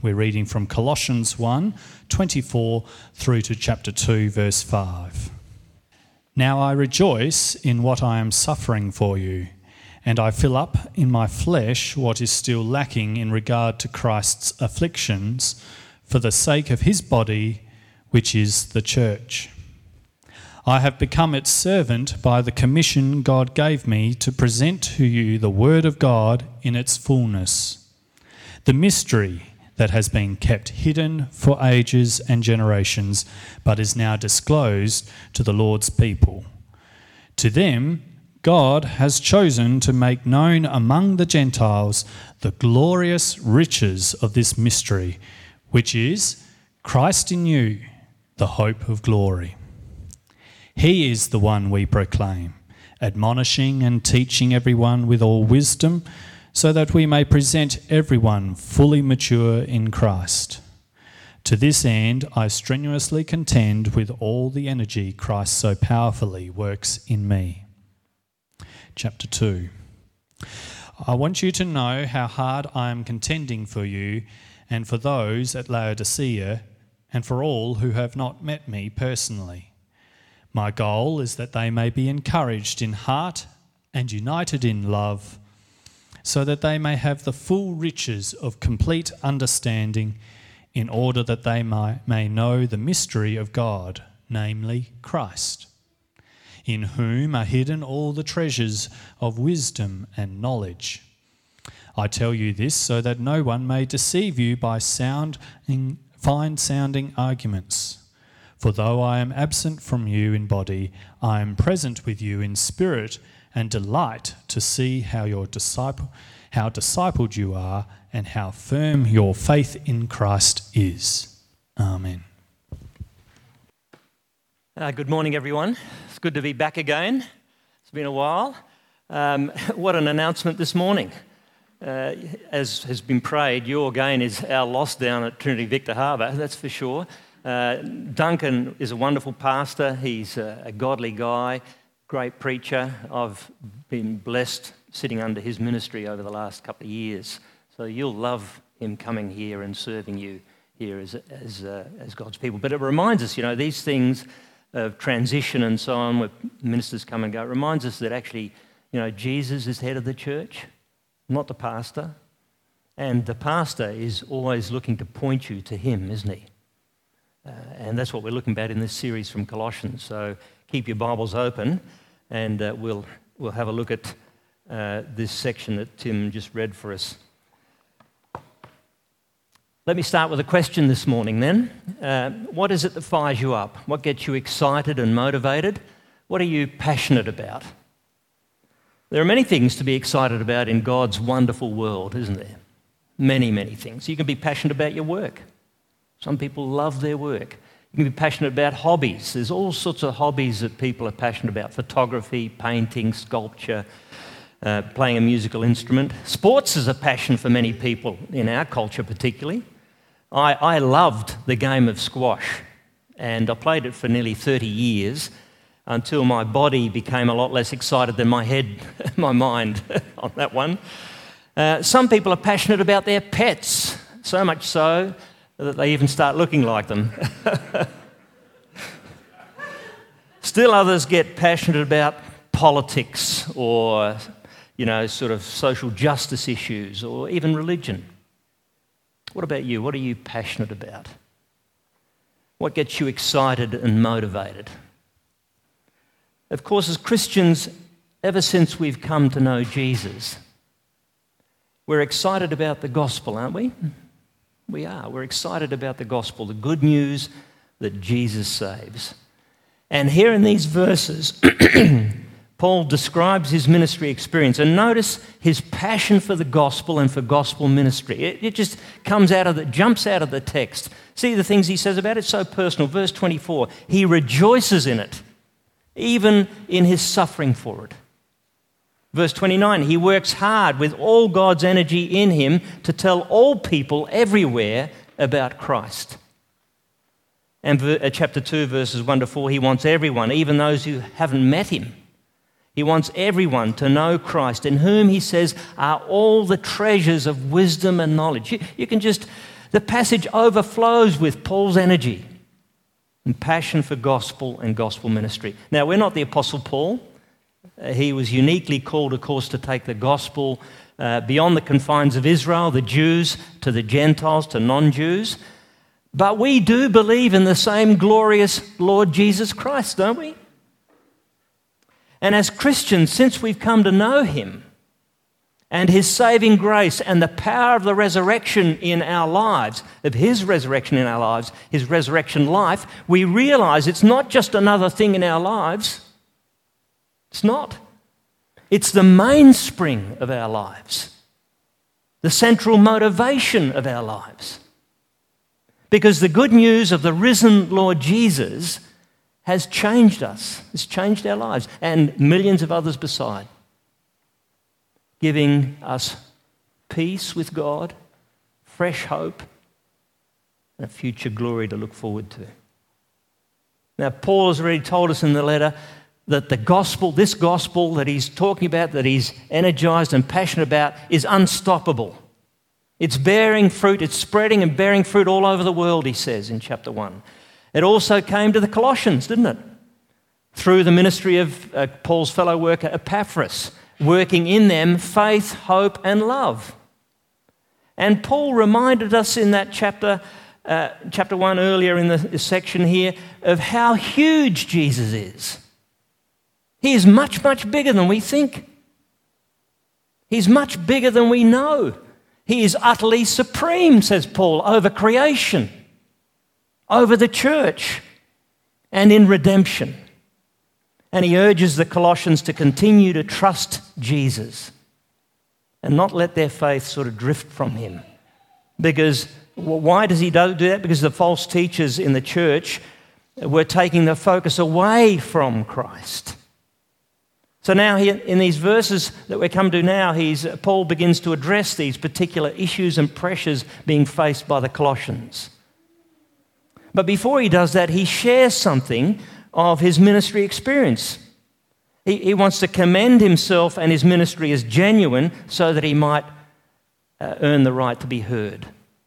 We're reading from Colossians 1:24 through to chapter 2, verse 5. Now I rejoice in what I am suffering for you, and I fill up in my flesh what is still lacking in regard to Christ's afflictions for the sake of his body, which is the church. I have become its servant by the commission God gave me to present to you the word of God in its fullness, the mystery that has been kept hidden for ages and generations, but is now disclosed to the Lord's people. To them, God has chosen to make known among the Gentiles the glorious riches of this mystery, which is Christ in you, the hope of glory. He is the one we proclaim, admonishing and teaching everyone with all wisdom, so that we may present everyone fully mature in Christ. To this end, I strenuously contend with all the energy Christ so powerfully works in me. Chapter 2. I want you to know how hard I am contending for you and for those at Laodicea and for all who have not met me personally. My goal is that they may be encouraged in heart and united in love, so that they may have the full riches of complete understanding, in order that they may know the mystery of God, namely Christ, in whom are hidden all the treasures of wisdom and knowledge. I tell you this so that no one may deceive you by fine-sounding arguments. For though I am absent from you in body, I am present with you in spirit, and delight to see how discipled you are, and how firm your faith in Christ is. Amen. Good morning, everyone. It's good to be back again. It's been a while. What an announcement this morning. As has been prayed, your gain is our loss down at Trinity Victor Harbour, that's for sure. Duncan is a wonderful pastor. He's a godly guy, great preacher. I've been blessed sitting under his ministry over the last couple of years. So you'll love him coming here and serving you here as God's people. But it reminds us, these things of transition and so on, where ministers come and go, it reminds us that actually, Jesus is head of the church, not the pastor. And the pastor is always looking to point you to him, isn't he? And that's what we're looking at in this series from Colossians. So keep your Bibles open, and we'll have a look at this section that Tim just read for us. Let me start with a question this morning then. What is it that fires you up? What gets you excited and motivated? What are you passionate about? There are many things to be excited about in God's wonderful world, isn't there? Many, many things. You can be passionate about your work. Some people love their work. You can be passionate about hobbies. There's all sorts of hobbies that people are passionate about. Photography, painting, sculpture, playing a musical instrument. Sports is a passion for many people, in our culture particularly. I loved the game of squash, and I played it for nearly 30 years until my body became a lot less excited than my head, my mind on that one. Some people are passionate about their pets, so much so that they even start looking like them. Still others get passionate about politics or, sort of social justice issues or even religion. What about you? What are you passionate about? What gets you excited and motivated? Of course, as Christians, ever since we've come to know Jesus, we're excited about the gospel, aren't we? We are. We're excited about the gospel, the good news that Jesus saves. And here in these verses, Paul describes his ministry experience. And notice his passion for the gospel and for gospel ministry. It just jumps out of the text. See the things he says about it? So personal. Verse 24, he rejoices in it, even in his suffering for it. Verse 29, he works hard with all God's energy in him to tell all people everywhere about Christ. And chapter 2, verses 1 to 4, he wants everyone, even those who haven't met him. He wants everyone to know Christ, in whom he says are all the treasures of wisdom and knowledge. You can just The passage overflows with Paul's energy and passion for gospel and gospel ministry. Now, we're not the Apostle Paul. He was uniquely called, of course, to take the gospel beyond the confines of Israel, the Jews, to the Gentiles, to non-Jews. But we do believe in the same glorious Lord Jesus Christ, don't we? And as Christians, since we've come to know him and his saving grace and the power of the resurrection in our lives, of his resurrection in our lives, his resurrection life, we realize it's not just another thing in our lives. It's not. It's the mainspring of our lives, the central motivation of our lives. Because the good news of the risen Lord Jesus has changed us, has changed our lives, and millions of others beside, giving us peace with God, fresh hope, and a future glory to look forward to. Now, Paul has already told us in the letter that the gospel, this gospel that he's talking about, that he's energized and passionate about, is unstoppable. It's bearing fruit, it's spreading and bearing fruit all over the world, he says in chapter 1. It also came to the Colossians, didn't it? Through the ministry of Paul's fellow worker Epaphras, working in them faith, hope, and love. And Paul reminded us in that chapter 1 earlier in the section here of how huge Jesus is. He is much, much bigger than we think. He's much bigger than we know. He is utterly supreme, says Paul, over creation, over the church, and in redemption. And he urges the Colossians to continue to trust Jesus and not let their faith sort of drift from him. Because why does he do that? Because the false teachers in the church were taking the focus away from Christ. So now in these verses that we come to now, Paul begins to address these particular issues and pressures being faced by the Colossians. But before he does that, he shares something of his ministry experience. He wants to commend himself and his ministry as genuine so that he might earn the right to be heard.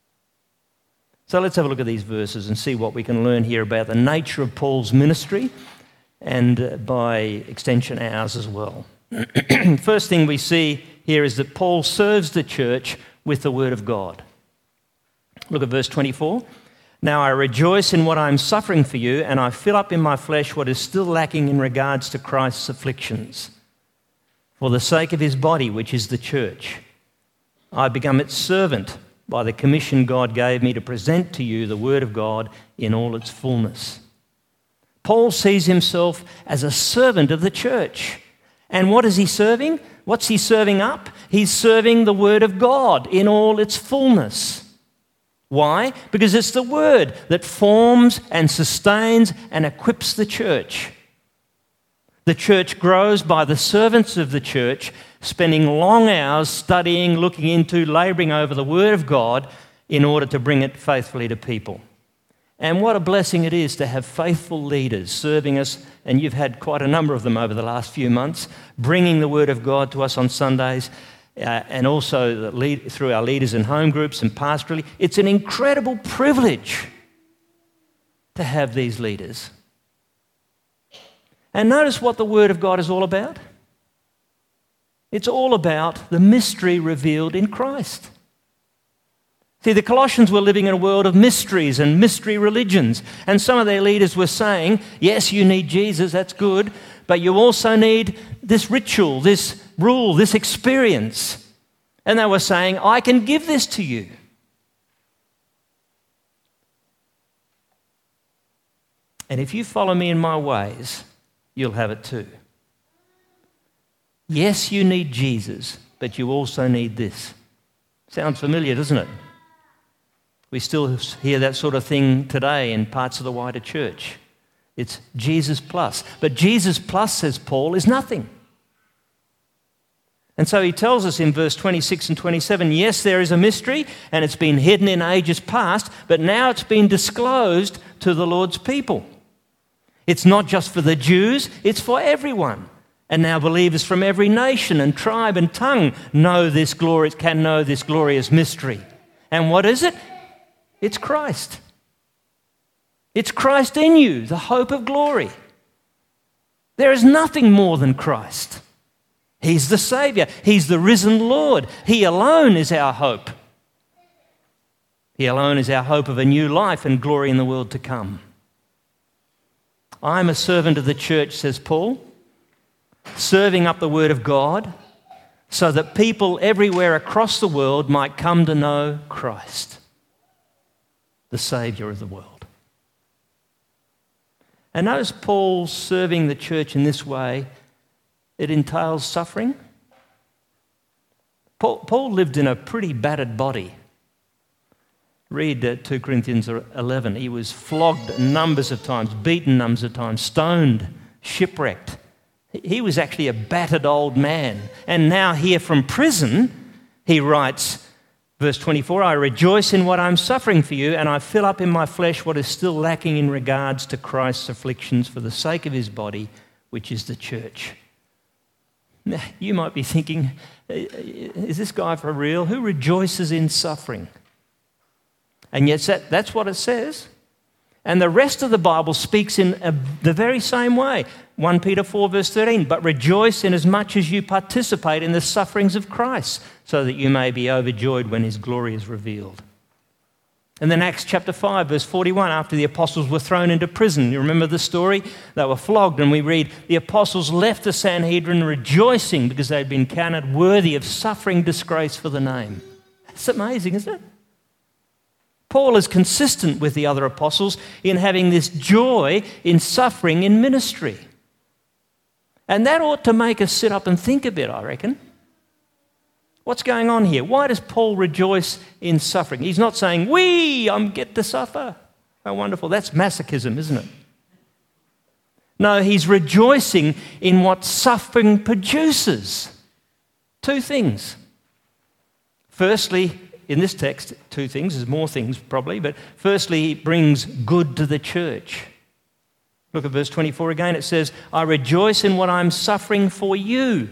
So let's have a look at these verses and see what we can learn here about the nature of Paul's ministry and by extension ours as well. First thing we see here is that Paul serves the church with the word of God. Look at verse 24. Now I rejoice in what I am suffering for you, and I fill up in my flesh what is still lacking in regards to Christ's afflictions, for the sake of his body, which is the church. I become its servant by the commission God gave me to present to you the word of God in all its fullness. Paul sees himself as a servant of the church. And what is he serving? What's he serving up? He's serving the word of God in all its fullness. Why? Because it's the word that forms and sustains and equips the church. The church grows by the servants of the church spending long hours studying, looking into, labouring over the word of God in order to bring it faithfully to people. And what a blessing it is to have faithful leaders serving us, and you've had quite a number of them over the last few months, bringing the word of God to us on Sundays, and also through our leaders in home groups and pastorally. It's an incredible privilege to have these leaders. And notice what the word of God is all about. It's all about the mystery revealed in Christ. See, the Colossians were living in a world of mysteries and mystery religions. And some of their leaders were saying, yes, you need Jesus, that's good, but you also need this ritual, this rule, this experience. And they were saying, I can give this to you. And if you follow me in my ways, you'll have it too. Yes, you need Jesus, but you also need this. Sounds familiar, doesn't it? We still hear that sort of thing today in parts of the wider church. It's Jesus plus. But Jesus plus, says Paul, is nothing. And so he tells us in verse 26 and 27, yes, there is a mystery, and it's been hidden in ages past, but now it's been disclosed to the Lord's people. It's not just for the Jews, it's for everyone. And now believers from every nation and tribe and tongue can know this glorious mystery. And what is it? It's Christ. It's Christ in you, the hope of glory. There is nothing more than Christ. He's the Saviour. He's the risen Lord. He alone is our hope. He alone is our hope of a new life and glory in the world to come. I'm a servant of the church, says Paul, serving up the word of God so that people everywhere across the world might come to know Christ, the Saviour of the world. And notice Paul serving the church in this way, it entails suffering. Paul lived in a pretty battered body. Read 2 Corinthians 11. He was flogged numbers of times, beaten numbers of times, stoned, shipwrecked. He was actually a battered old man. And now here from prison, he writes, verse 24, I rejoice in what I'm suffering for you, and I fill up in my flesh what is still lacking in regards to Christ's afflictions for the sake of his body, which is the church. Now, you might be thinking, is this guy for real? Who rejoices in suffering? And yet that's what it says. And the rest of the Bible speaks in the very same way. 1 Peter 4 verse 13, but rejoice inasmuch as you participate in the sufferings of Christ, so that you may be overjoyed when his glory is revealed. And then Acts chapter 5 verse 41, after the apostles were thrown into prison, you remember the story? They were flogged, and we read, the apostles left the Sanhedrin rejoicing because they'd been counted worthy of suffering disgrace for the name. That's amazing, isn't it? Paul is consistent with the other apostles in having this joy in suffering in ministry. And that ought to make us sit up and think a bit, I reckon. What's going on here? Why does Paul rejoice in suffering? He's not saying, I get to suffer. How wonderful. That's masochism, isn't it? No, he's rejoicing in what suffering produces. Two things. Firstly, in this text, two things. There's more things probably, but firstly, it brings good to the church. Look at verse 24 again. It says, I rejoice in what I'm suffering for you.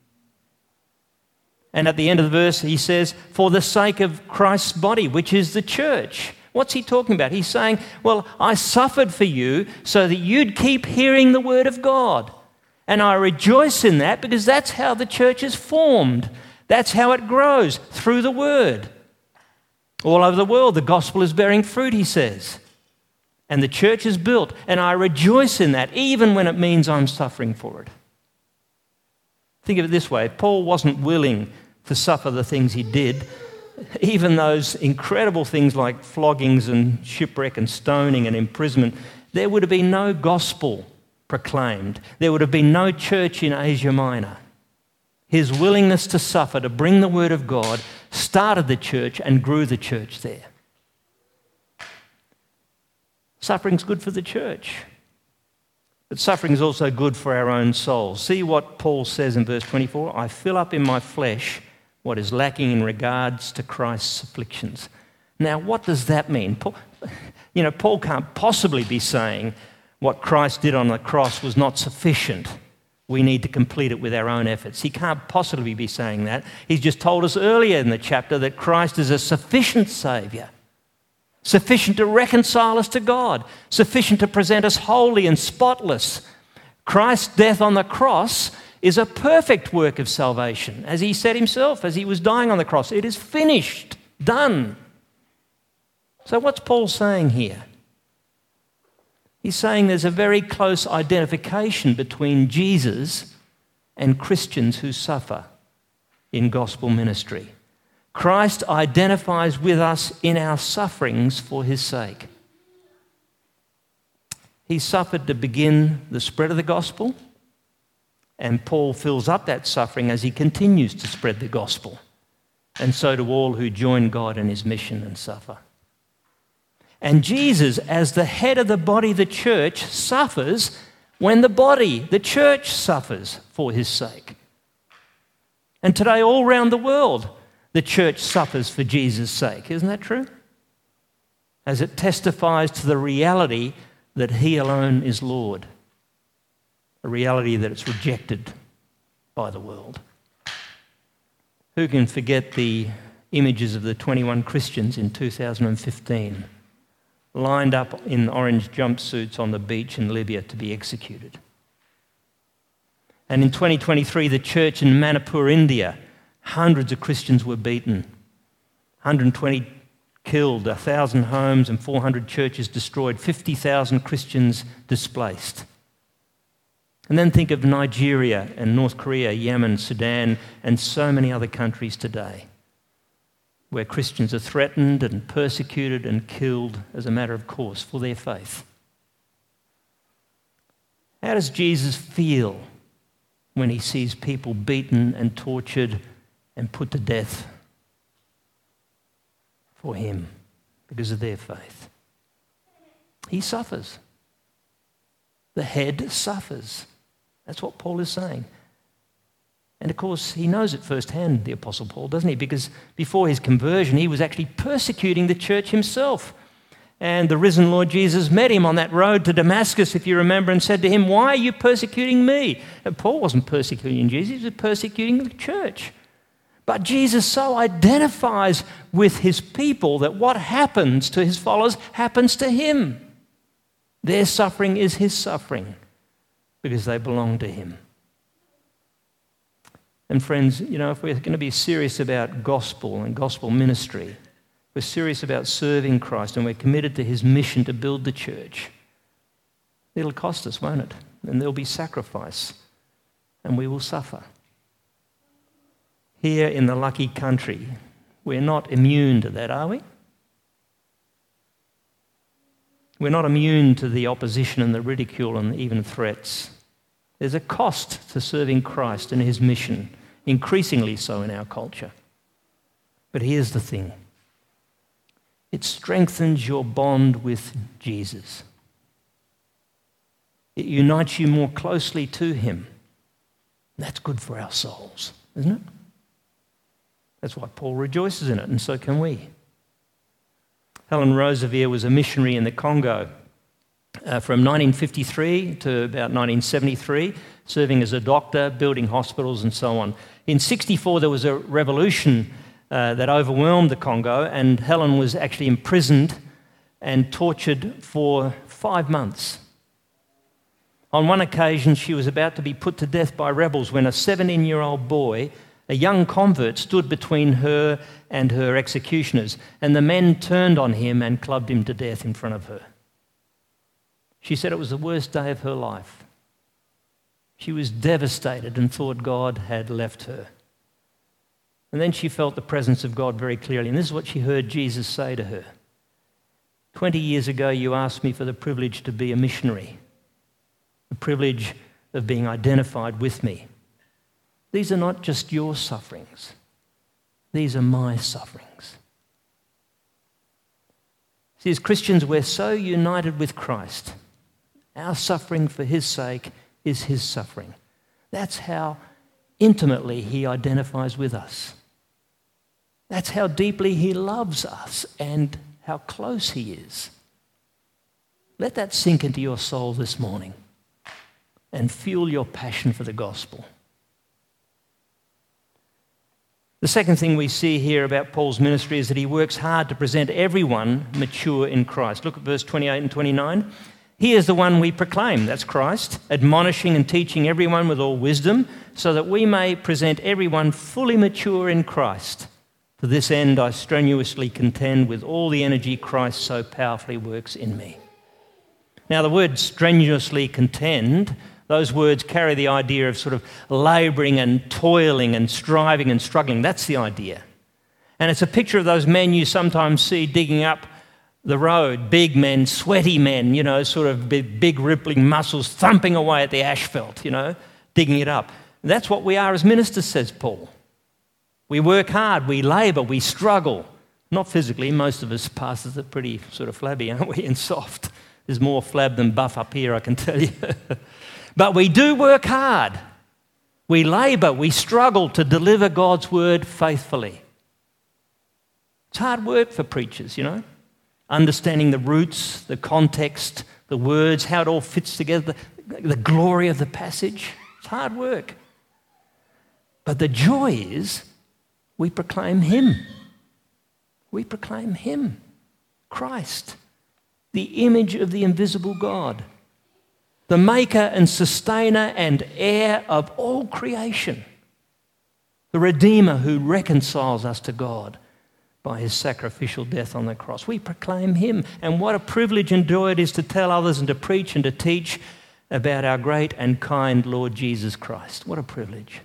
And at the end of the verse, he says, for the sake of Christ's body, which is the church. What's he talking about? He's saying, well, I suffered for you so that you'd keep hearing the word of God. And I rejoice in that because that's how the church is formed. That's how it grows, through the word. All over the world, the gospel is bearing fruit, he says. And the church is built, and I rejoice in that, even when it means I'm suffering for it. Think of it this way. Paul wasn't willing to suffer the things he did, even those incredible things like floggings and shipwreck and stoning and imprisonment. There would have been no gospel proclaimed. There would have been no church in Asia Minor. His willingness to suffer, to bring the word of God, started the church and grew the church there. Suffering's good for the church. But suffering is also good for our own souls. See what Paul says in verse 24. I fill up in my flesh what is lacking in regards to Christ's afflictions. Now, what does that mean? Paul can't possibly be saying what Christ did on the cross was not sufficient. We need to complete it with our own efforts. He can't possibly be saying that. He's just told us earlier in the chapter that Christ is a sufficient Saviour, sufficient to reconcile us to God, sufficient to present us holy and spotless. Christ's death on the cross is a perfect work of salvation. As he said himself, as he was dying on the cross, it is finished, done. So what's Paul saying here? He's saying there's a very close identification between Jesus and Christians who suffer in gospel ministry. Christ identifies with us in our sufferings for his sake. He suffered to begin the spread of the gospel, and Paul fills up that suffering as he continues to spread the gospel. And so do all who join God in his mission and suffer. And Jesus, as the head of the body, the church, suffers when the body, the church, suffers for his sake. And today, all around the world, the church suffers for Jesus' sake. Isn't that true? As it testifies to the reality that he alone is Lord, a reality that it's rejected by the world. Who can forget the images of the 21 Christians in 2015 lined up in orange jumpsuits on the beach in Libya to be executed. And in 2023, the church in Manipur, India, hundreds of Christians were beaten, 120 killed, 1,000 homes and 400 churches destroyed, 50,000 Christians displaced. And then think of Nigeria and North Korea, Yemen, Sudan, and so many other countries today, where Christians are threatened and persecuted and killed as a matter of course for their faith. How does Jesus feel when he sees people beaten and tortured and put to death for him because of their faith? He suffers. The head suffers. That's what Paul is saying. And of course, he knows it firsthand, the Apostle Paul, doesn't he? Because before his conversion, he was actually persecuting the church himself. And the risen Lord Jesus met him on that road to Damascus, if you remember, and said to him, "Why are you persecuting me?" And Paul wasn't persecuting Jesus, he was persecuting the church. But Jesus so identifies with his people that what happens to his followers happens to him. Their suffering is his suffering because they belong to him. And friends, you know, if we're going to be serious about gospel and gospel ministry, we're serious about serving Christ and we're committed to his mission to build the church, it'll cost us, won't it? And there'll be sacrifice and we will suffer. Here in the lucky country, we're not immune to that, are we? We're not immune to the opposition and the ridicule and even threats. There's a cost to serving Christ and his mission, increasingly so in our culture. But here's the thing. It strengthens your bond with Jesus. It unites you more closely to him. That's good for our souls, isn't it? That's why Paul rejoices in it, and so can we. Helen Roseveare was a missionary in the Congo from 1953 to about 1973, serving as a doctor, building hospitals and so on. In 1964, there was a revolution that overwhelmed the Congo, and Helen was actually imprisoned and tortured for 5 months. On one occasion, she was about to be put to death by rebels when a 17-year-old boy, a young convert, stood between her and her executioners, and the men turned on him and clubbed him to death in front of her. She said it was the worst day of her life. She was devastated and thought God had left her. And then she felt the presence of God very clearly, and this is what she heard Jesus say to her. 20 years ago, you asked me for the privilege to be a missionary, the privilege of being identified with me. These are not just your sufferings. These are my sufferings. See, as Christians, we're so united with Christ. Our suffering for his sake is his suffering. That's how intimately he identifies with us. That's how deeply he loves us and how close he is. Let that sink into your soul this morning and fuel your passion for the gospel. The second thing we see here about Paul's ministry is that he works hard to present everyone mature in Christ. Look at verse 28 and 29. He is the one we proclaim, that's Christ, admonishing and teaching everyone with all wisdom, so that we may present everyone fully mature in Christ. To this end, I strenuously contend with all the energy Christ so powerfully works in me. Now, the word strenuously contend, those words carry the idea of sort of labouring and toiling and striving and struggling. That's the idea. And it's a picture of those men you sometimes see digging up the road, big men, sweaty men, you know, sort of big rippling muscles thumping away at the asphalt, you know, digging it up. And that's what we are as ministers, says Paul. We work hard, we labour, we struggle. Not physically, most of us pastors are pretty sort of flabby, aren't we, and soft. There's more flab than buff up here, I can tell you. But we do work hard. We labour, we struggle to deliver God's word faithfully. It's hard work for preachers, you know. Understanding the roots, the context, the words, how it all fits together, the glory of the passage. It's hard work. But the joy is we proclaim him. We proclaim him, Christ, the image of the invisible God, the maker and sustainer and heir of all creation, the Redeemer who reconciles us to God by his sacrificial death on the cross. We proclaim him, and what a privilege and joy it is to tell others and to preach and to teach about our great and kind Lord Jesus Christ. What a privilege.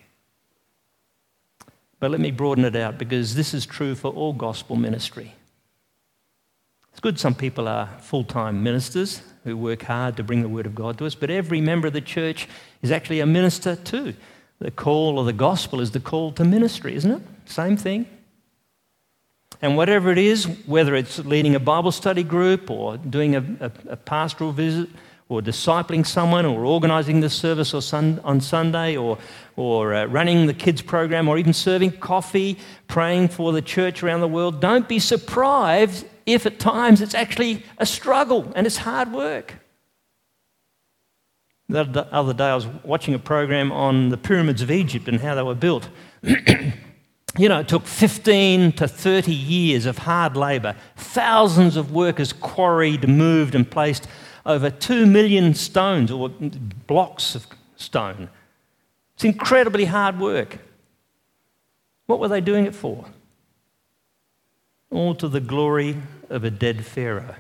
But let me broaden it out, because this is true for all gospel ministry. It's good some people are full-time ministers who work hard to bring the word of God to us, but every member of the church is actually a minister too. The call of the gospel is the call to ministry, isn't it? Same thing. And whatever it is, whether it's leading a Bible study group or doing a pastoral visit or discipling someone or organising the service on Sunday or running the kids program or even serving coffee, praying for the church around the world, don't be surprised if at times it's actually a struggle and it's hard work. The other day I was watching a program on the pyramids of Egypt and how they were built. You know, it took 15 to 30 years of hard labour. Thousands of workers quarried, moved and placed over 2 million stones or blocks of stone. It's incredibly hard work. What were they doing it for? All to the glory of a dead Pharaoh.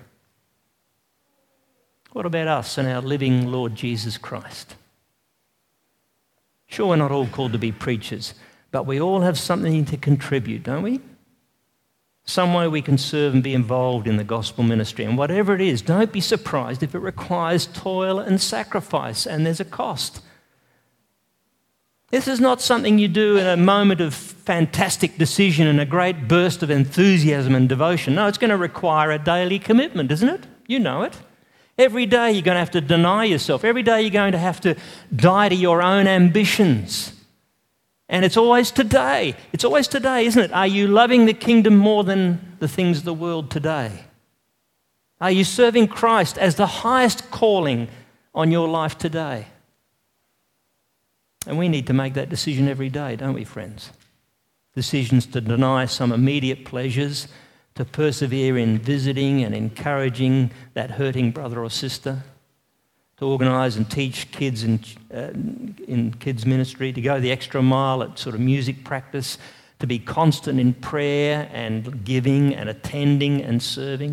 What about us and our living Lord Jesus Christ? Sure, we're not all called to be preachers, but we all have something to contribute, don't we? Some way we can serve and be involved in the gospel ministry. And whatever it is, don't be surprised if it requires toil and sacrifice, and there's a cost. This is not something you do in a moment of fantastic decision and a great burst of enthusiasm and devotion. No, it's going to require a daily commitment, isn't it? You know it. Every day you're going to have to deny yourself. Every day you're going to have to die to your own ambitions. And it's always today. It's always today, isn't it? Are you loving the kingdom more than the things of the world today? Are you serving Christ as the highest calling on your life today? And we need to make that decision every day, don't we, friends? Decisions to deny some immediate pleasures, to persevere in visiting and encouraging that hurting brother or sister, to organise and teach kids in kids' ministry, to go the extra mile at sort of music practice, to be constant in prayer and giving and attending and serving.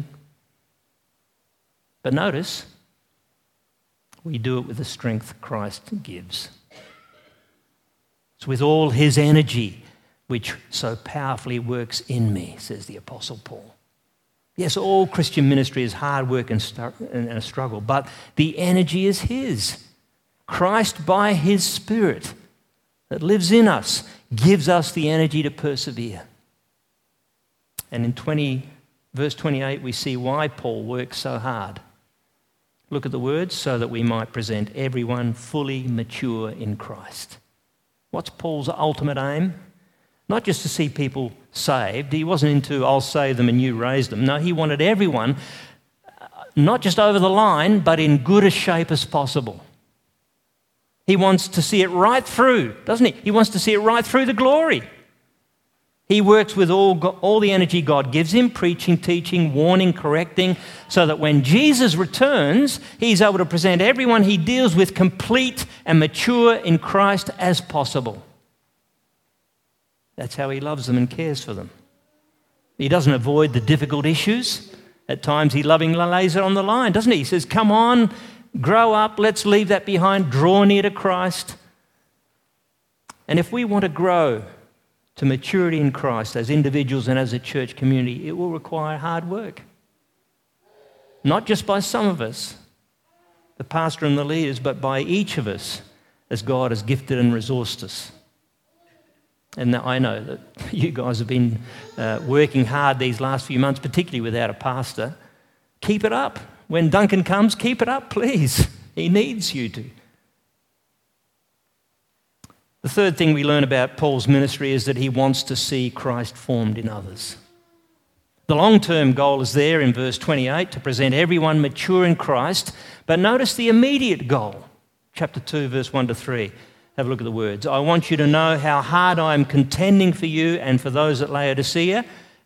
But notice, we do it with the strength Christ gives. It's with all his energy which so powerfully works in me, says the Apostle Paul. Yes, all Christian ministry is hard work and a struggle, but the energy is his. Christ, by his Spirit that lives in us, gives us the energy to persevere. And in verse 28, we see why Paul works so hard. Look at the words, so that we might present everyone fully mature in Christ. What's Paul's ultimate aim? Not just to see people saved. He wasn't into, I'll save them and you raise them. No, he wanted everyone, not just over the line, but in good a shape as possible. He wants to see it right through, doesn't he? He wants to see it right through the glory. He works with all the energy God gives him, preaching, teaching, warning, correcting, so that when Jesus returns, he's able to present everyone he deals with complete and mature in Christ as possible. That's how he loves them and cares for them. He doesn't avoid the difficult issues. At times he lovingly lays it on the line, doesn't he? He says, come on, grow up, let's leave that behind, draw near to Christ. And if we want to grow to maturity in Christ as individuals and as a church community, it will require hard work. Not just by some of us, the pastor and the leaders, but by each of us as God has gifted and resourced us. And I know that you guys have been working hard these last few months, particularly without a pastor. Keep it up. When Duncan comes, keep it up, please. He needs you to. The third thing we learn about Paul's ministry is that he wants to see Christ formed in others. The long-term goal is there in verse 28, to present everyone mature in Christ. But notice the immediate goal, chapter 2, verse 1 to 3. Have a look at the words. I want you to know how hard I am contending for you and for those at Laodicea,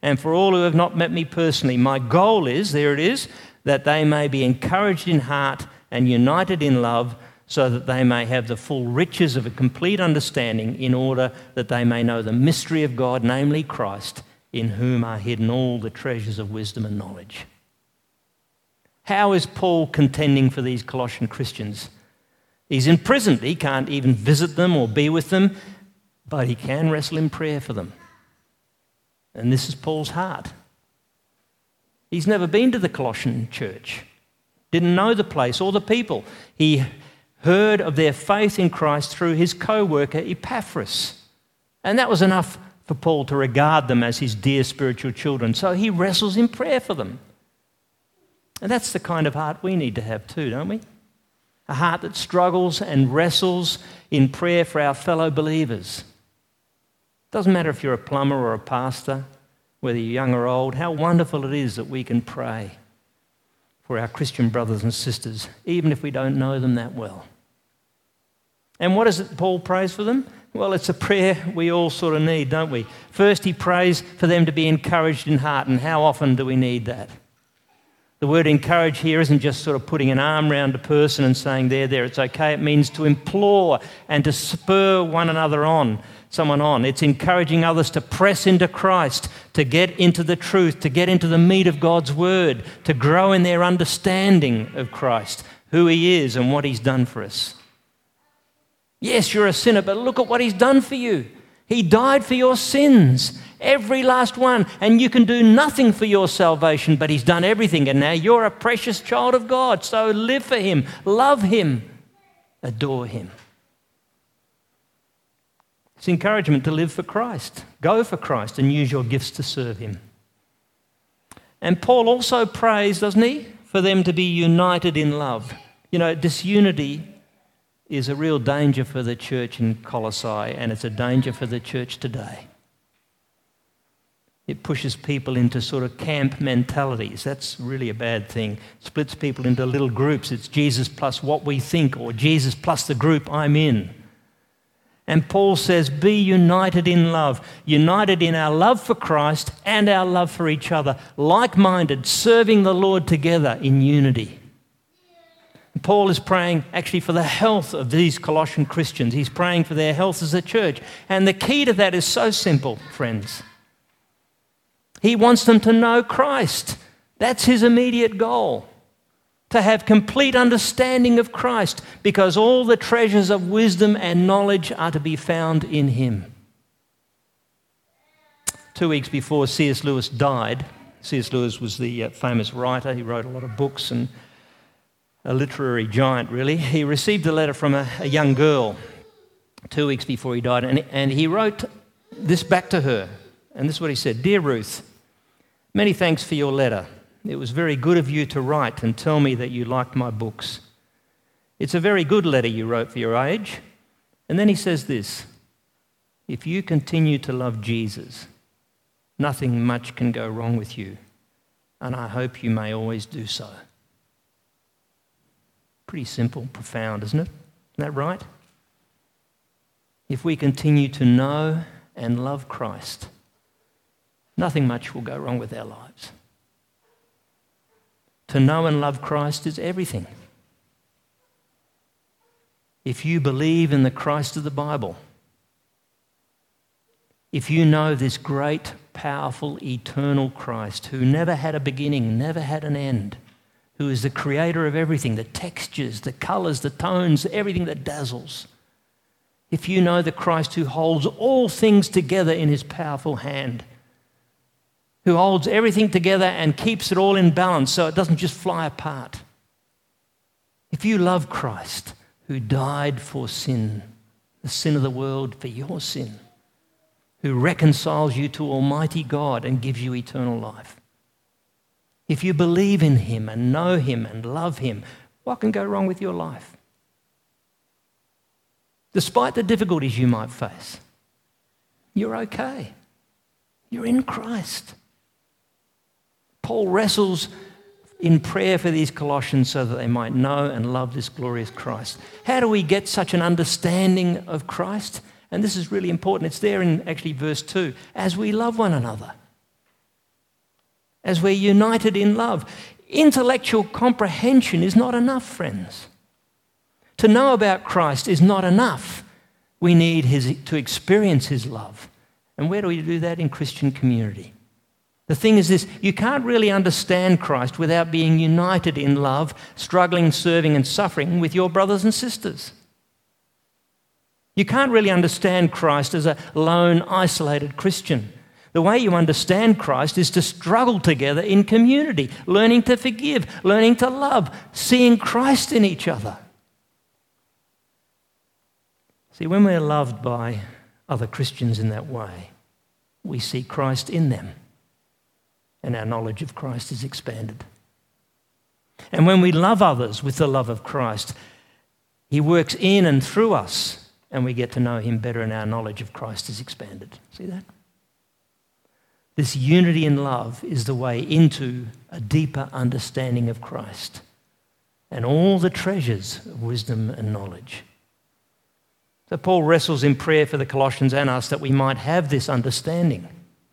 and for all who have not met me personally. My goal is, there it is, that they may be encouraged in heart and united in love, so that they may have the full riches of a complete understanding, in order that they may know the mystery of God, namely Christ, in whom are hidden all the treasures of wisdom and knowledge. How is Paul contending for these Colossian Christians? He's imprisoned. He can't even visit them or be with them, but he can wrestle in prayer for them. And this is Paul's heart. He's never been to the Colossian church, didn't know the place or the people. He heard of their faith in Christ through his co-worker Epaphras. And that was enough for Paul to regard them as his dear spiritual children. So he wrestles in prayer for them. And that's the kind of heart we need to have too, don't we? A heart that struggles and wrestles in prayer for our fellow believers. Doesn't matter if you're a plumber or a pastor, whether you're young or old, how wonderful it is that we can pray for our Christian brothers and sisters, even if we don't know them that well. And what is it Paul prays for them? Well, it's a prayer we all sort of need, don't we? First, he prays for them to be encouraged in heart, and how often do we need that? The word encourage here isn't just sort of putting an arm around a person and saying, there, it's okay. It means to implore and to spur one another on, someone on. It's encouraging others to press into Christ, to get into the truth, to get into the meat of God's word, to grow in their understanding of Christ, who he is and what he's done for us. Yes, you're a sinner, but look at what he's done for you. He died for your sins, every last one, and you can do nothing for your salvation, but he's done everything, and now you're a precious child of God. So live for him, love him, adore him. It's encouragement to live for Christ, go for Christ, and use your gifts to serve him. And Paul also prays, doesn't he, for them to be united in love. You know, disunity is a real danger for the church in Colossae, and it's a danger for the church today. It pushes people into sort of camp mentalities. That's really a bad thing. It splits people into little groups. It's Jesus plus what we think, or Jesus plus the group I'm in. And Paul says, be united in love, united in our love for Christ and our love for each other, like-minded, serving the Lord together in unity. Paul is praying actually for the health of these Colossian Christians. He's praying for their health as a church. And the key to that is so simple, friends. He wants them to know Christ. That's his immediate goal. To have complete understanding of Christ, because all the treasures of wisdom and knowledge are to be found in him. 2 weeks before C.S. Lewis died, C.S. Lewis was the famous writer. He wrote a lot of books and a literary giant, really. He received a letter from a young girl 2 weeks before he died, and he wrote this back to her. And this is what he said: Dear Ruth, many thanks for your letter. It was very good of you to write and tell me that you liked my books. It's a very good letter you wrote for your age. And then he says this: if you continue to love Jesus, nothing much can go wrong with you, and I hope you may always do so. Pretty simple, profound, isn't it? Isn't that right? If we continue to know and love Christ, nothing much will go wrong with our lives. To know and love Christ is everything. If you believe in the Christ of the Bible, if you know this great, powerful, eternal Christ who never had a beginning, never had an end, who is the creator of everything, the textures, the colours, the tones, everything that dazzles. If you know the Christ who holds all things together in his powerful hand, who holds everything together and keeps it all in balance so it doesn't just fly apart. If you love Christ, who died for sin, the sin of the world for your sin, who reconciles you to Almighty God and gives you eternal life. If you believe in him and know him and love him, what can go wrong with your life? Despite the difficulties you might face, you're okay. You're in Christ. Paul wrestles in prayer for these Colossians so that they might know and love this glorious Christ. How do we get such an understanding of Christ? And this is really important. It's there in actually verse 2. As we love one another. as we're united in love. Intellectual comprehension is not enough, friends. To know about Christ is not enough. We need to experience his love. And where do we do that? In Christian community. The thing is this, you can't really understand Christ without being united in love, struggling, serving and suffering with your brothers and sisters. You can't really understand Christ as a lone, isolated Christian. The way you understand Christ is to struggle together in community, learning to forgive, learning to love, seeing Christ in each other. See, when we're loved by other Christians in that way, we see Christ in them, and our knowledge of Christ is expanded. And when we love others with the love of Christ, he works in and through us, and we get to know him better, and our knowledge of Christ is expanded. See that? This unity in love is the way into a deeper understanding of Christ and all the treasures of wisdom and knowledge. So Paul wrestles in prayer for the Colossians and us that we might have this understanding.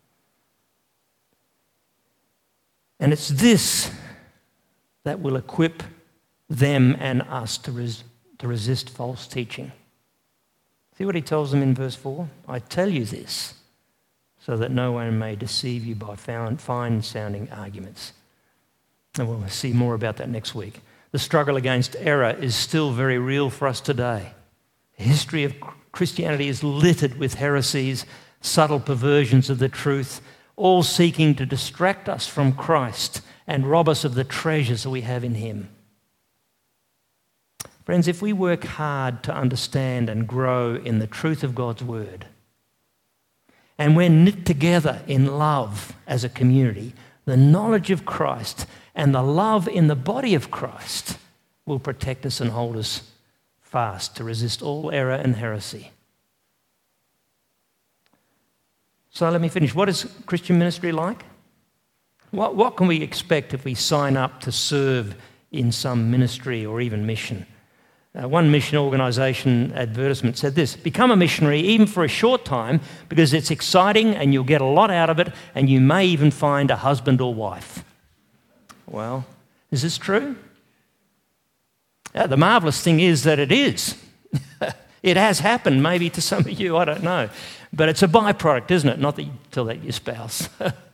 And it's this that will equip them and us to resist false teaching. See what he tells them in verse 4? I tell you this, so that no one may deceive you by fine-sounding arguments. And we'll see more about that next week. The struggle against error is still very real for us today. The history of Christianity is littered with heresies, subtle perversions of the truth, all seeking to distract us from Christ and rob us of the treasures that we have in him. Friends, if we work hard to understand and grow in the truth of God's word, and we're knit together in love as a community, the knowledge of Christ and the love in the body of Christ will protect us and hold us fast to resist all error and heresy. So let me finish. What is Christian ministry like? What can we expect if we sign up to serve in some ministry or even mission? One mission organisation advertisement said this: become a missionary even for a short time because it's exciting and you'll get a lot out of it and you may even find a husband or wife. Well, is this true? The marvellous thing is that it is. It has happened maybe to some of you, I don't know. But it's a byproduct, isn't it? Not that you tell that your spouse.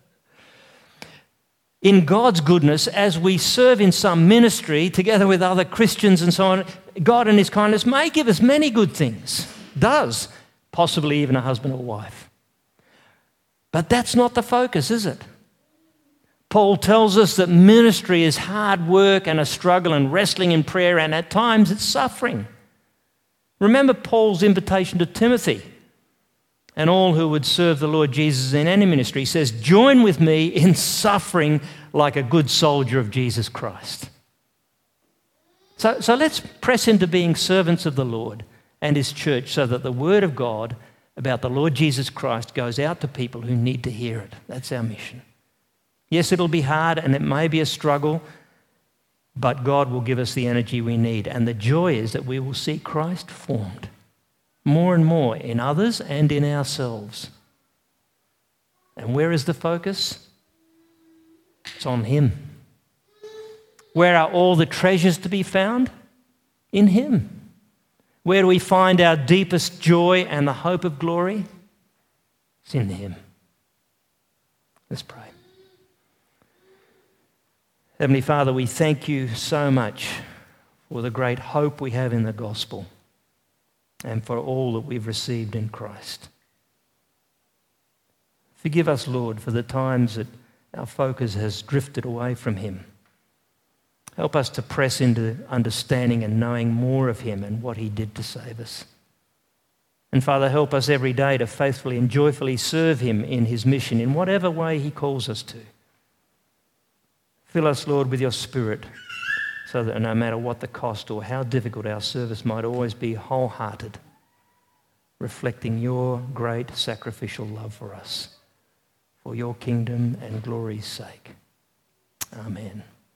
In God's goodness, as we serve in some ministry together with other Christians and so on, God in his kindness may give us many good things. Does, possibly even a husband or wife. But that's not the focus, is it? Paul tells us that ministry is hard work and a struggle and wrestling in prayer, and at times it's suffering. Remember Paul's invitation to Timothy and all who would serve the Lord Jesus in any ministry. He says, join with me in suffering like a good soldier of Jesus Christ. So let's press into being servants of the Lord and his church so that the word of God about the Lord Jesus Christ goes out to people who need to hear it. That's our mission. Yes, it'll be hard and it may be a struggle, but God will give us the energy we need. And the joy is that we will see Christ formed more and more in others and in ourselves. And where is the focus? It's on him. Where are all the treasures to be found? In him. Where do we find our deepest joy and the hope of glory? It's in him. Let's pray. Heavenly Father, we thank you so much for the great hope we have in the gospel and for all that we've received in Christ. Forgive us, Lord, for the times that our focus has drifted away from him. Help us to press into understanding and knowing more of him and what he did to save us. And Father, help us every day to faithfully and joyfully serve him in his mission in whatever way he calls us to. Fill us, Lord, with your Spirit so that no matter what the cost or how difficult our service might always be wholehearted, reflecting your great sacrificial love for us, for your kingdom and glory's sake. Amen.